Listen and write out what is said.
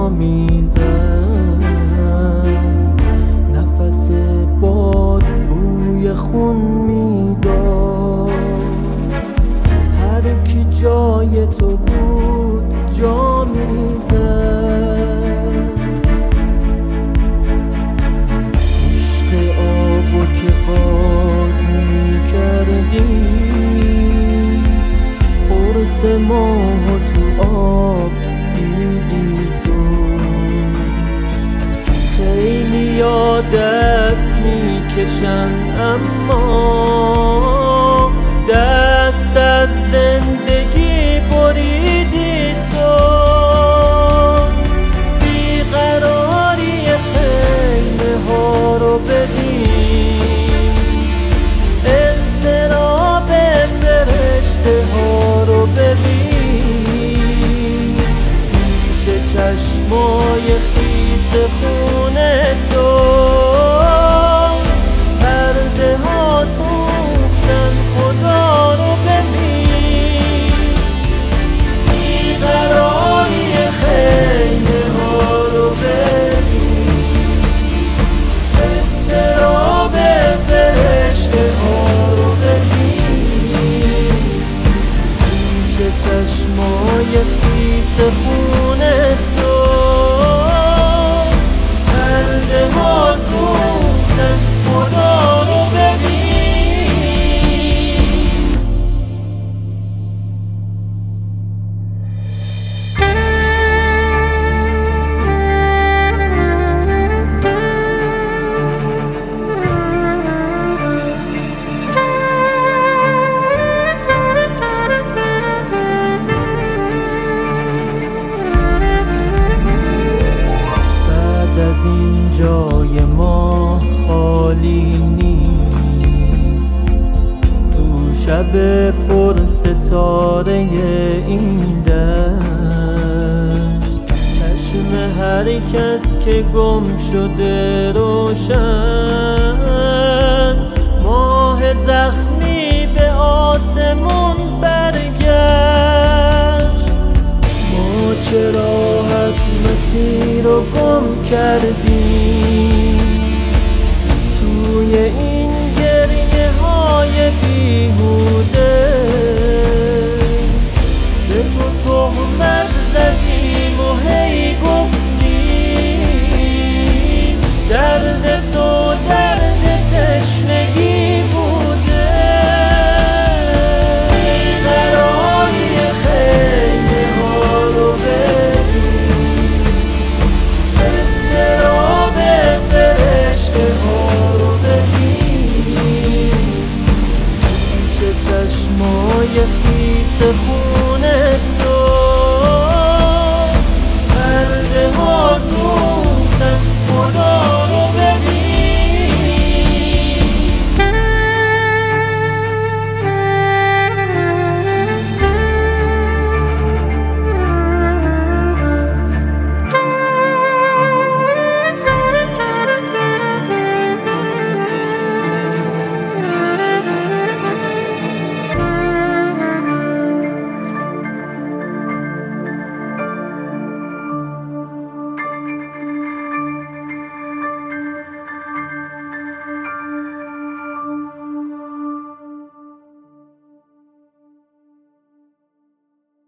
میزد، نفس باد بوی خون میداد. هر کی جای تو بود جا میزد. پشت آبو که باز میکردی، قرص ماه تو آب دیدی تو. خیلی یا دست میکشن اما دست از زندگی بریدی تو. بیقراری خیمه ها رو ببین، اضطراب فرشته ها رو ببین. پیش چشمای خیس خون تو پرده ها سوختن، خدا رو ببین. بیقراری خیمه ها رو ببین، اضطراب فرشته ها رو ببین. پیش چشمای خیس خون تو پرده ها سوختن، خدا رو ببین. از این جای ما خالی نیست، تو شب پر ستاره این دشت. چشم هر کس که گم شده روشن، ماه زخمی به آسمون برگشت. ما چه راحت مسیر رو گم کردیم توی این گریه های بیهوده. به تو تهمت زدیم و هی گفتیم درد تو درد تشنگی بوده. بیقراری خیمه ها رو ببین، اضطراب فرشته ها رو ببین. پیش چشمای خیس خون